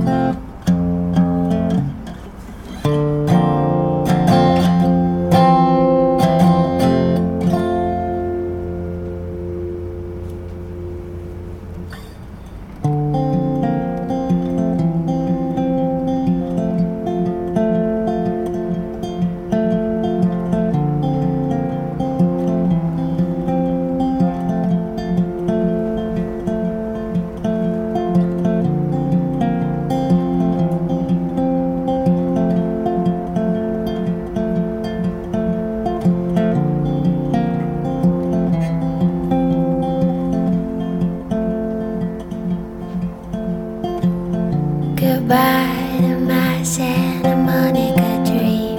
Goodbye to my Santa Monica dream.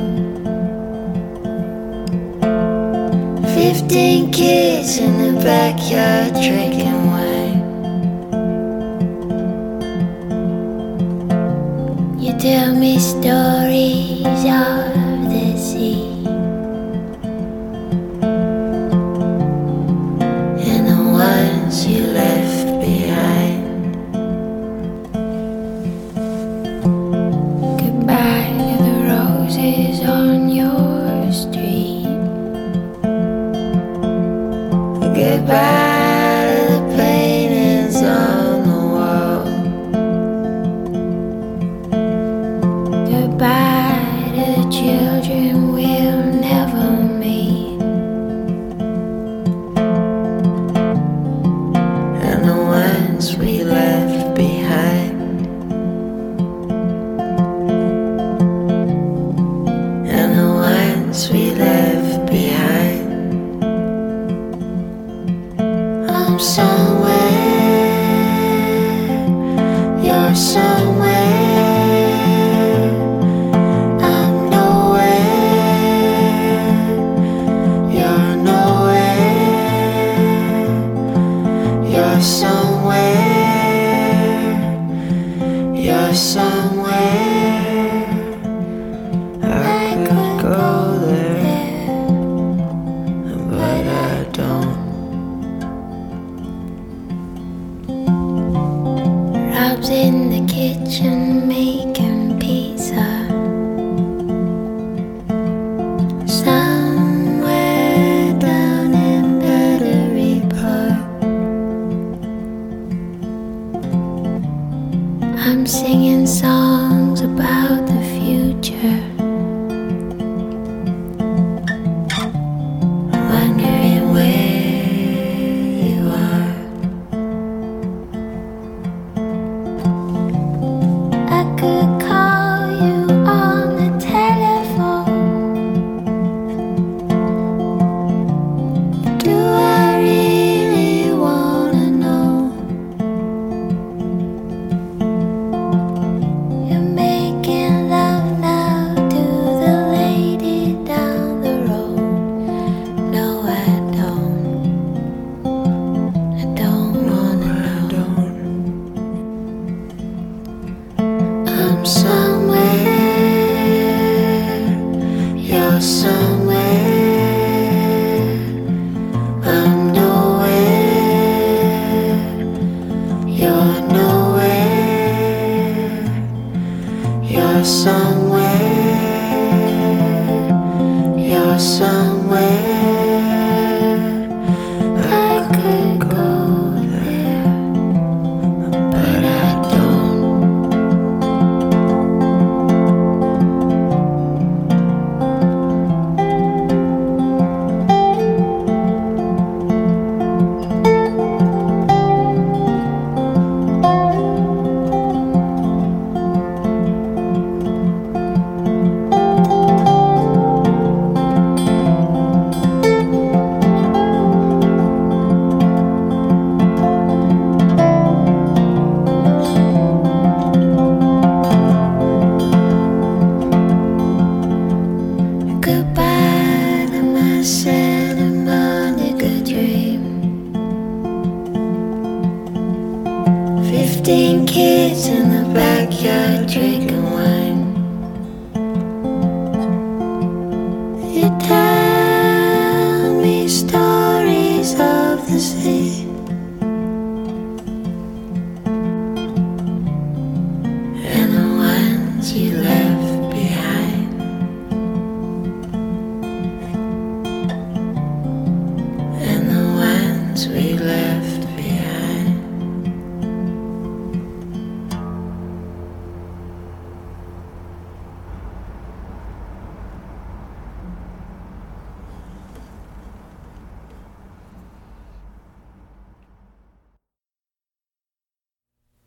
15 kids in the backyard drinking wine. You tell me stories of the sea and the ones you left behind. Goodbye to the roses on your street. Goodbye to the paintings on the wall. Goodbye to the children we'll never meet, and the ones we left behind. And the ones we left behind. I'm somewhere, you're somewhere. I'm nowhere, you're nowhere. You're somewhere, you're somewhere. I could go there, but I don't. Rob's in the kitchen making pizza. Somewhere down in Battery Park. I'm singing songs about the future, wondering where you are. I could call you on the telephone. Do I really wanna know? You're making love now to the lady down the road. No, I don't. I don't wanna know. I'm somewhere, you're somewhere. I'm nowhere, you're nowhere. You're somewhere, you're somewhere. I could go there, but I don't. Goodbye to my Santa Monica dream. 15 kids in the backyard drinking wine.